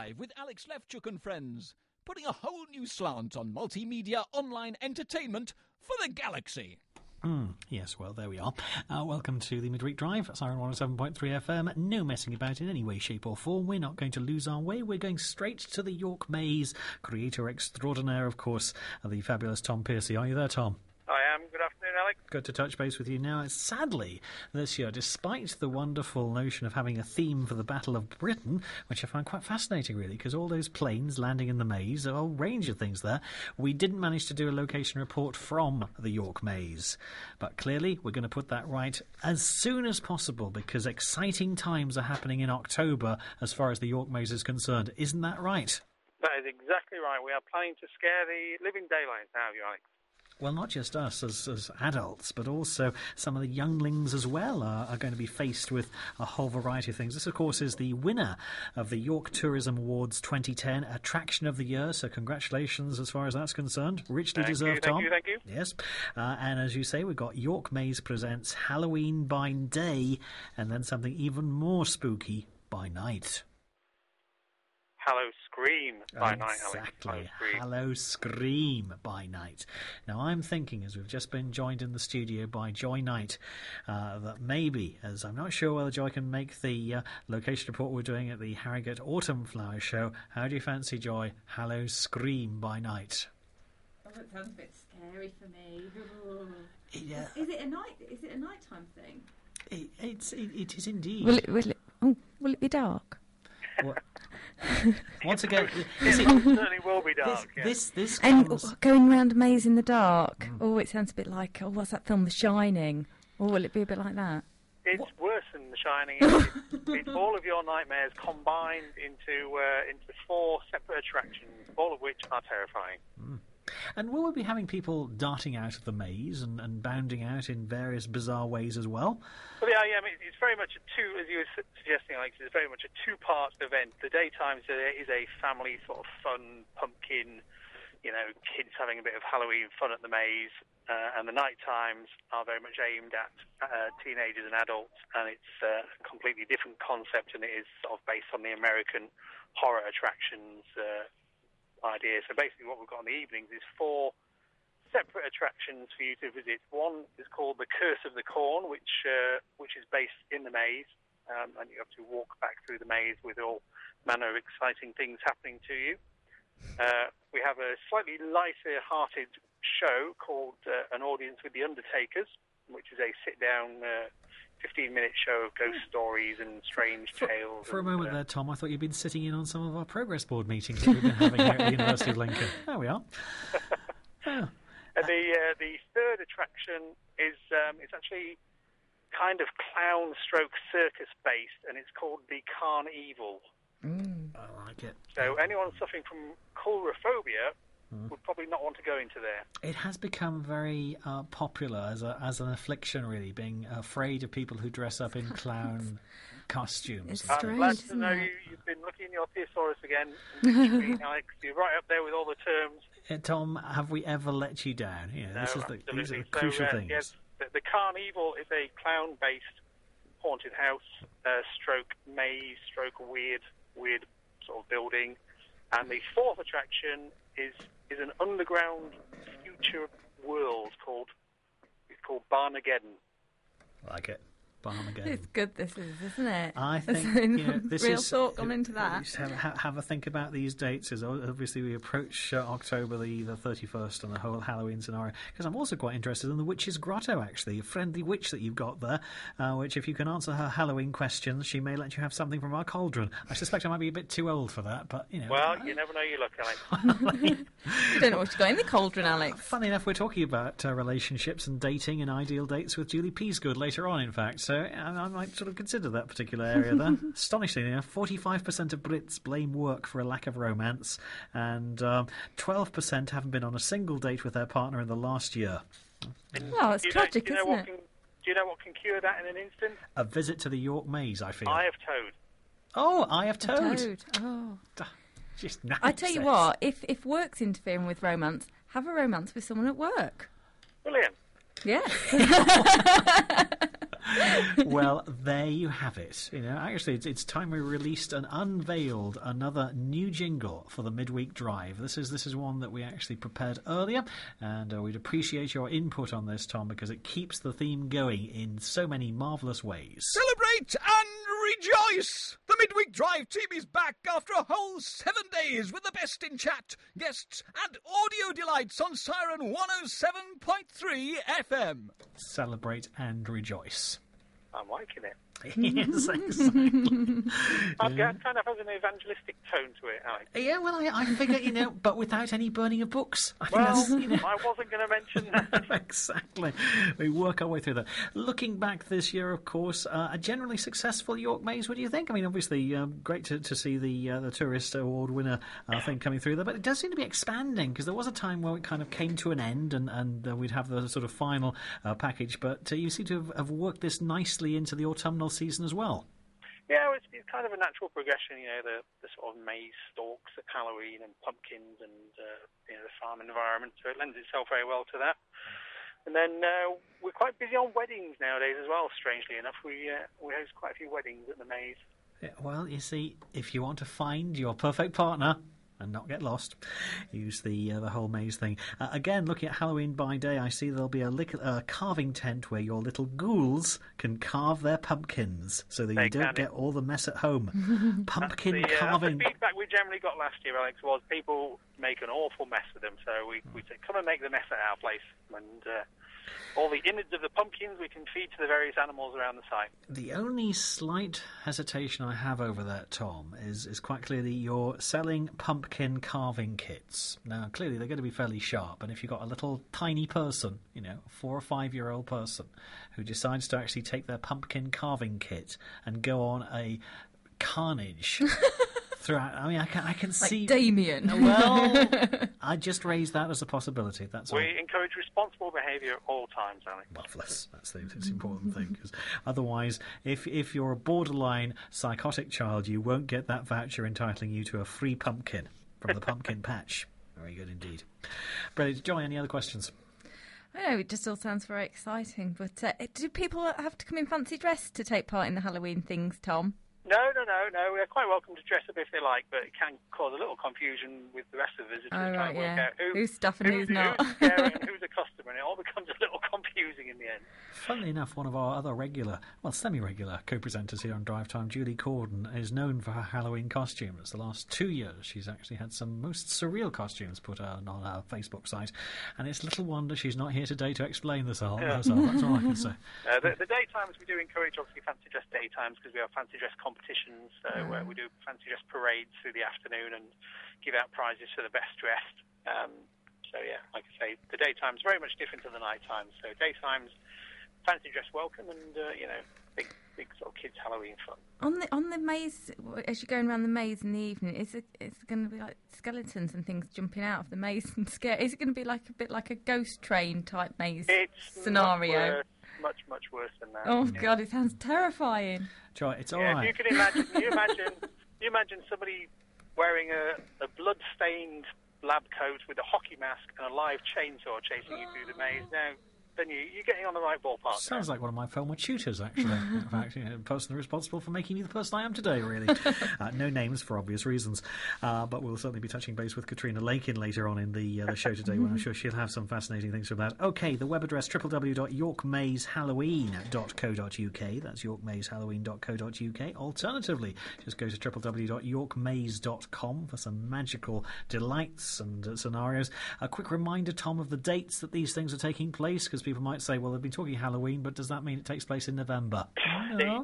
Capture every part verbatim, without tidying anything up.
Drive with Alex Lefchuk and friends, putting a whole new slant on multimedia online entertainment for the galaxy. Mm, yes, well, there we are. Uh, welcome to the Midweek Drive, Siren one oh seven point three F M. No messing about in any way, shape or form. We're not going to lose our way. We're going straight to the York Maze, creator extraordinaire, of course, the fabulous Tom Piercy. Are you there, Tom? I am. Good afternoon, Alex. Good to touch base with you now. Sadly, this year, despite the wonderful notion of having a theme for the Battle of Britain, which I find quite fascinating, really, because all those planes landing in the maze, a whole range of things there, we didn't manage to do a location report from the York Maze. But clearly, we're going to put that right as soon as possible, because exciting times are happening in October as far as the York Maze is concerned. Isn't that right? That is exactly right. We are planning to scare the living daylights out of you, Alex. Well, not just us as, as adults, but also some of the younglings as well are, are going to be faced with a whole variety of things. This, of course, is the winner of the York Tourism Awards twenty ten Attraction of the Year, so congratulations as far as that's concerned. Richly thank deserved, you, Tom. Thank you, thank you. Yes. Uh, and as you say, we've got York Maze presents Halloween by day, and then something even more spooky by night. Hallow Scream by exactly. night, Alex. Exactly. Hallow Scream by night. Now, I'm thinking, as we've just been joined in the studio by Joy Knight, uh, that maybe, as I'm not sure whether Joy can make the uh, location report we're doing at the Harrogate Autumn Flower Show, how do you fancy, Joy, Hallow Scream by night? Oh, it sounds a bit scary for me. Yeah. Is, is it a night? Is it a nighttime thing? It, it's, it, it is indeed. Will it, will it, oh, will it be dark? Well, once again, it, it certainly will be dark. This, yeah. this, this and comes... oh, going round a maze in the dark. Mm. Oh, it sounds a bit like, oh, what's that film, The Shining? Or will it be a bit like that? It's what? worse than The Shining. It's, it's all of your nightmares combined into uh, into four separate attractions, all of which are terrifying. Mm. And will we be having people darting out of the maze and, and bounding out in various bizarre ways as well? Well, yeah, yeah. I mean, it's very much a two, as you were suggesting, Alex. It's very much a two-part event. The daytime is a family sort of fun, pumpkin, you know, kids having a bit of Halloween fun at the maze, uh, and the night times are very much aimed at uh, teenagers and adults, and it's uh, a completely different concept, and it is sort of based on the American horror attractions uh, idea. So basically what we've got in the evenings is four separate attractions for you to visit. One is called The Curse of the Corn, which uh, which is based in the maze, um, and you have to walk back through the maze with all manner of exciting things happening to you. Uh, we have a slightly lighter-hearted show called uh, An Audience with the Undertakers, which is a sit-down uh, fifteen-minute show of ghost stories and strange for, tales. For and, a moment uh, there, Tom, I thought you'd been sitting in on some of our progress board meetings that we've been having here at the University of Lincoln. There we are. Oh. And the uh, the third attraction is um, it's actually kind of clown stroke circus based, and it's called the Carnival. Mm. I like it. So anyone suffering from coulrophobia mm. would probably not want to go into there. It has become very uh, popular as a as an affliction, really, being afraid of people who dress up in clown costumes. It's I'm strange, glad to isn't know it? you, you've been looking in your thesaurus again. Alex, you're right up there with all the terms. Uh, Tom, have we ever let you down? Yeah, No, this is the, these are the so, crucial uh, things. Yes, the, the Carnival is a clown-based haunted house, uh, stroke maze, stroke weird, weird sort of building. And the fourth attraction is is an underground future world called it's called Barnageddon. I like it. Barmageddon. It's good, this is, isn't it? I There's think you know, this real is, thought gone into that. Just have, have a think about these dates. As obviously we approach uh, October the, the thirty-first and the whole Halloween scenario. Because I'm also quite interested in the Witch's Grotto, actually, a friendly witch that you've got there. Uh, which, if you can answer her Halloween questions, she may let you have something from our cauldron. I suspect I might be a bit too old for that, but you know. Well, I, you never know your luck, Alex. You don't know what you got in the cauldron, Alex. Funny enough, we're talking about uh, relationships and dating and ideal dates with Julie Peasgood later on, in fact. So I, I might sort of consider that particular area there. Astonishingly enough, forty-five percent of Brits blame work for a lack of romance, and um, twelve percent haven't been on a single date with their partner in the last year. Oh, it's do you tragic, know, do you know isn't what it? Can, do you know what can cure that in an instant? A visit to the York Maze, I feel. Eye of Toad. Oh, Eye of Toad. Toad. Oh. Just nice. I tell you what, if, if work's interfering with romance, have a romance with someone at work. Brilliant. Yeah. Well, there you have it. You know, actually, it's, it's time we released and unveiled another new jingle for the midweek drive. This is this is one that we actually prepared earlier, and uh, we'd appreciate your input on this, Tom, because it keeps the theme going in so many marvellous ways. Celebrate and rejoice! The Midweek Drive team is back after a whole seven days with the best in chat, guests and audio delights on Siren one oh seven point three F M. Celebrate and rejoice. I'm liking it. Yes, exactly. I've got, kind of has an evangelistic tone to it, Alex. Yeah, well, I, I figure, you know, but without any burning of books. I think Well, that's, you know. I wasn't going to mention that. Exactly. We work our way through that. Looking back this year, of course, uh, a generally successful York Maze. What do you think? I mean, obviously, um, great to, to see the uh, the Tourist Award winner uh, thing coming through there, but it does seem to be expanding, because there was a time where it kind of came to an end and, and uh, we'd have the sort of final uh, package, but uh, you seem to have, have worked this nicely into the autumnal season as well. Yeah, it's, it's kind of a natural progression, you know, the, the sort of maze stalks at Halloween and pumpkins and, uh, you know, the farm environment, so it lends itself very well to that. And then uh, we're quite busy on weddings nowadays as well, strangely enough. We, uh, we host quite a few weddings at the maze. Yeah, well, you see, if you want to find your perfect partner and not get lost, use the uh, the whole maze thing. Uh, again, looking at Halloween by day, I see there'll be a lick, uh, carving tent where your little ghouls can carve their pumpkins so that They you don't can. get all the mess at home. Pumpkin the, uh, carving. The feedback we generally got last year, Alex, was people make an awful mess of them. So we, we said, come and make the mess at our place. And uh, all the innards of the pumpkins we can feed to the various animals around the site. The only slight hesitation I have over that, Tom, is, is quite clearly you're selling pumpkin carving kits. Now, clearly they're going to be fairly sharp, and if you've got a little tiny person, you know, a four or five-year-old person, who decides to actually take their pumpkin carving kit and go on a carnage throughout, I mean, I can, I can Like see... Damien. Well, I just raised that as a possibility, that's all. We encourage responsible behaviour at all times, Alex. Marvellous. That's the it's important thing. Because otherwise, if if you're a borderline psychotic child, you won't get that voucher entitling you to a free pumpkin from the pumpkin patch. Very good indeed. Brilliant. Joy, any other questions? I know, it just all sounds very exciting, but uh, do people have to come in fancy dress to take part in the Halloween things, Tom? No, no, no, no. They're quite welcome to dress up if they like, but it can cause a little confusion with the rest of the visitors Oh, trying right, to work yeah. out who, Who's stuff and who's not. Who's scary and who's a customer, and it all becomes a little confusing in the end. Funnily enough, one of our other regular, well, semi-regular co-presenters here on Drive Time, Julie Corden, is known for her Halloween costumes. The last two years, she's actually had some most surreal costumes put on, on our Facebook site, and it's little wonder she's not here today to explain this all Yeah. herself. That's all I can say. Uh, the, the daytimes, we do encourage, obviously, fancy dress daytimes because we have fancy dress competitions. So uh, we do fancy dress parades through the afternoon and give out prizes for the best dressed. Um, so, yeah, like I say, the daytime's very much different to the night times. So daytime's fancy dress welcome and, uh, you know, big big sort of kids' Halloween fun. On the on the maze, as you're going around the maze in the evening, is it is it going to be like skeletons and things jumping out of the maze and scare? Is it going to be like a bit like a ghost train type maze It's scenario? Much, worse, much, much worse than that. Oh yeah. God, it sounds terrifying. Joy, it's all Yeah, right. if you can imagine, you imagine, you imagine somebody wearing a, a blood-stained lab coat with a hockey mask and a live chainsaw chasing you through the maze. Now, then you, you're getting on the right ballpark. Sounds like one of my former tutors, actually. In fact, you know, the person responsible for making me the person I am today, really. Uh, no names for obvious reasons. Uh, but we'll certainly be touching base with Katrina Lakin later on in the, uh, the show today, when I'm sure she'll have some fascinating things from that. OK, the web address, w w w dot york maze halloween dot co dot u k. That's york maze halloween dot co dot u k. Alternatively, just go to w w w dot york maze dot com for some magical delights and uh, scenarios. A quick reminder, Tom, of the dates that these things are taking place, because people might say, well, they've been talking Halloween, but does that mean it takes place in November? No.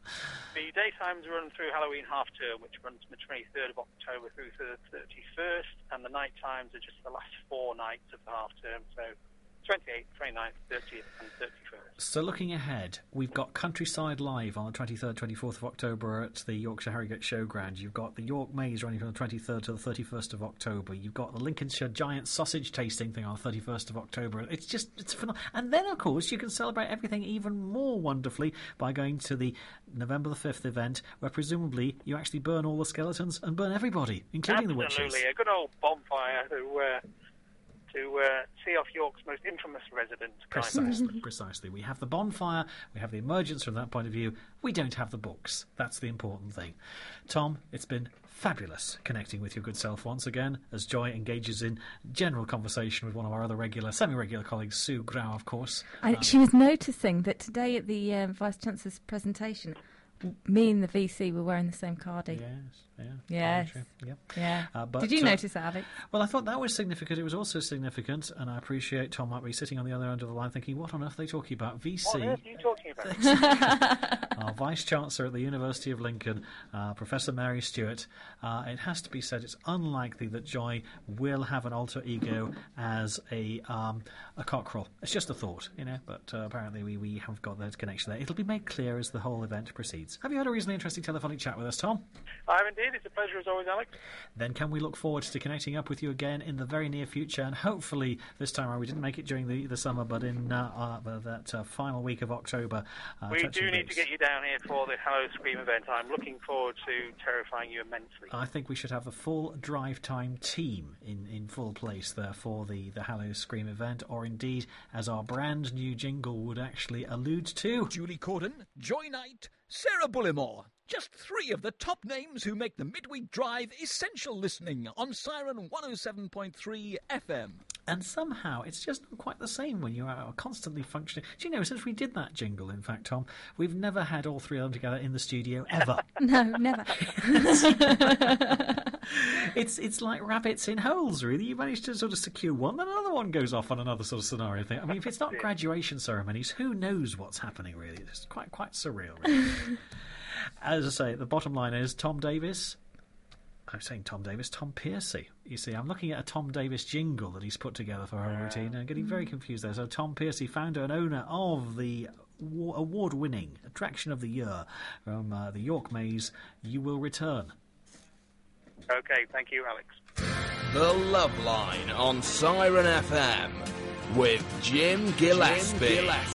The daytimes run through Halloween half term, which runs from the twenty-third of October through to the thirty-first, and the night times are just the last four nights of the half term, so twenty-eighth, twenty-ninth, thirtieth and thirty-first. So looking ahead, we've got Countryside Live on the twenty-third, twenty-fourth of October at the Yorkshire Harrogate Showground. You've got the York Maze running from the twenty-third to the thirty-first of October. You've got the Lincolnshire Giant Sausage Tasting thing on the thirty-first of October. It's just, it's phenomenal. And then, of course, you can celebrate everything even more wonderfully by going to the November the fifth event, where presumably you actually burn all the skeletons and burn everybody, including Absolutely. the witches. A good old bonfire to, uh, to uh, see off York's most infamous resident. Precisely, precisely. We have the bonfire, we have the emergence from that point of view. We don't have the books. That's the important thing. Tom, it's been fabulous connecting with your good self once again, as Joy engages in general conversation with one of our other regular, semi-regular colleagues, Sue Grau, of course. I, Um, she was noticing that today at the um, Vice-Chancellor's presentation, me and the V C were wearing the same cardi. Yes, yeah. Yes. very true, yeah. Yeah. Uh, but, Did you uh, notice that, Alex? Well, I thought that was significant. It was also significant, and I appreciate Tom might be sitting on the other end of the line thinking, what on earth are they talking about? V C. What on earth are you talking about? Our Vice-Chancellor at the University of Lincoln, uh, Professor Mary Stewart. Uh, it has to be said, it's unlikely that Joy will have an alter ego as a um, a cockerel. It's just a thought, you know, but uh, apparently we, we have got that connection there. It'll be made clear as the whole event proceeds. Have you had a reasonably interesting telephonic chat with us, Tom? I have indeed. It's a pleasure as always, Alex. Then can we look forward to connecting up with you again in the very near future, and hopefully this time around we didn't make it during the, the summer, but in uh, uh, that uh, final week of October. Uh, We touching do need base. to get you down here for the Hello Scream event. I'm looking forward to terrifying you immensely. I think we should have the full drive time team in, in full place there for the, the Hallow Scream event, or indeed, as our brand new jingle would actually allude to, Julie Corden, Joy Knight, Sarah Bullimore. Just three of the top names who make the midweek drive essential listening on Siren one oh seven point three F M. and somehow it's just not quite the same when you are constantly functioning. Do you know, since we did that jingle, in fact, Tom, we've never had all three of them together in the studio, ever. No, never. It's it's like rabbits in holes, really. You manage to sort of secure one, then another one goes off on another sort of scenario thing. I mean, if it's not graduation ceremonies, who knows what's happening, really? It's quite quite surreal, really. As I say, the bottom line is Tom Davis. I'm saying Tom Davis, Tom Piercy. You see, I'm looking at a Tom Davis jingle that he's put together for her routine, and I'm getting very confused there. So Tom Piercy, founder and owner of the wa- award-winning Attraction of the Year from uh, the York Maze, You Will Return. Okay, thank you, Alex. The Love Line on Siren F M with Jim Gillespie. Jim Gillespie.